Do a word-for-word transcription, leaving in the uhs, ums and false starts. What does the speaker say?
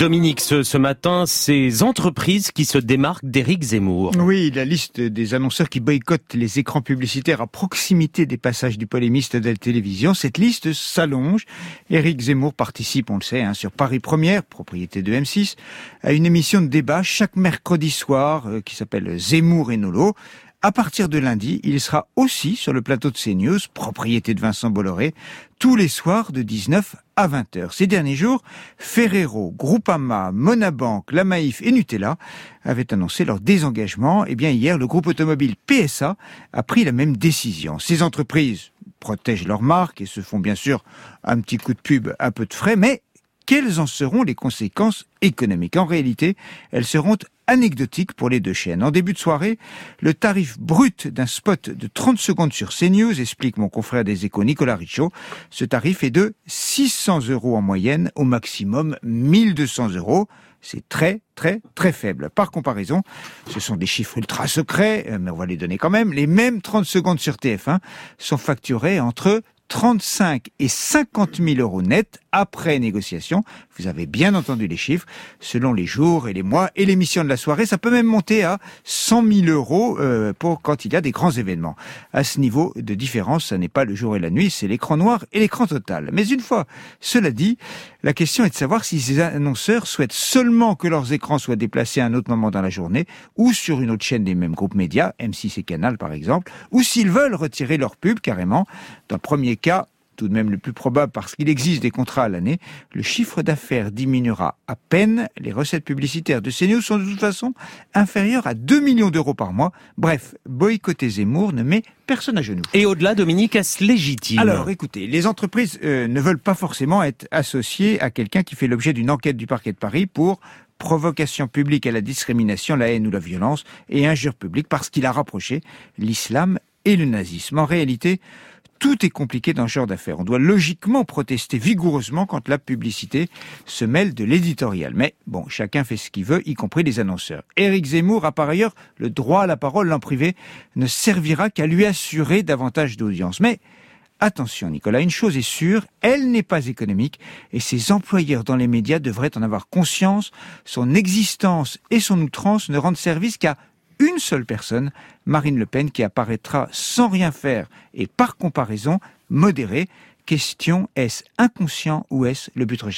Dominique, ce, ce matin, ces entreprises qui se démarquent d'Éric Zemmour. Oui, la liste des annonceurs qui boycottent les écrans publicitaires à proximité des passages du polémiste de la télévision, cette liste s'allonge. Éric Zemmour participe, on le sait, hein, sur Paris Première, propriété de M six, à une émission de débat chaque mercredi soir euh, qui s'appelle Zemmour et Nolo. À partir de lundi, il sera aussi sur le plateau de CNews, propriété de Vincent Bolloré, tous les soirs de dix-neuf à vingt heures. Ces derniers jours, Ferrero, Groupama, Monabank, La Maïf et Nutella avaient annoncé leur désengagement. Eh bien, hier, le groupe automobile P S A a pris la même décision. Ces entreprises protègent leur marque et se font bien sûr un petit coup de pub, un peu de frais, mais quelles en seront les conséquences économiques? En réalité, elles seront anecdotiques pour les deux chaînes. En début de soirée, le tarif brut d'un spot de trente secondes sur CNews, explique mon confrère des Échos Nicolas Richaud, ce tarif est de six cents euros en moyenne, au maximum mille deux cents euros. C'est très, très, très faible. Par comparaison, ce sont des chiffres ultra secrets, mais on va les donner quand même. Les mêmes trente secondes sur T F un sont facturés entre trente-cinq et cinquante mille euros net après négociation. Vous avez bien entendu les chiffres. Selon les jours et les mois et l'émission de la soirée, ça peut même monter à cent mille euros euh, pour quand il y a des grands événements. À ce niveau de différence, ça n'est pas le jour et la nuit, c'est l'écran noir et l'écran total. Mais une fois cela dit, la question est de savoir si ces annonceurs souhaitent seulement que leurs écrans soient déplacés à un autre moment dans la journée ou sur une autre chaîne des mêmes groupes médias, M six et Canal par exemple, ou s'ils veulent retirer leur pub carrément. Dans le premier cas, tout de même le plus probable parce qu'il existe des contrats à l'année, le chiffre d'affaires diminuera à peine. Les recettes publicitaires de CNews sont de toute façon inférieures à deux millions d'euros par mois. Bref, boycotter Zemmour ne met personne à genoux. Et au-delà, Dominique, est-ce légitime? Alors, écoutez, les entreprises euh, ne veulent pas forcément être associées à quelqu'un qui fait l'objet d'une enquête du parquet de Paris pour provocation publique à la discrimination, la haine ou la violence et injure publique parce qu'il a rapproché l'islam et le nazisme. En réalité, tout est compliqué dans ce genre d'affaires. On doit logiquement protester vigoureusement quand la publicité se mêle de l'éditorial. Mais bon, chacun fait ce qu'il veut, y compris les annonceurs. Éric Zemmour a par ailleurs le droit à la parole en privé ne servira qu'à lui assurer davantage d'audience. Mais attention Nicolas, une chose est sûre, elle n'est pas économique et ses employeurs dans les médias devraient en avoir conscience. Son existence et son outrance ne rendent service qu'à une seule personne, Marine Le Pen, qui apparaîtra sans rien faire et par comparaison modérée. Question, est-ce inconscient ou est-ce le but recherché ?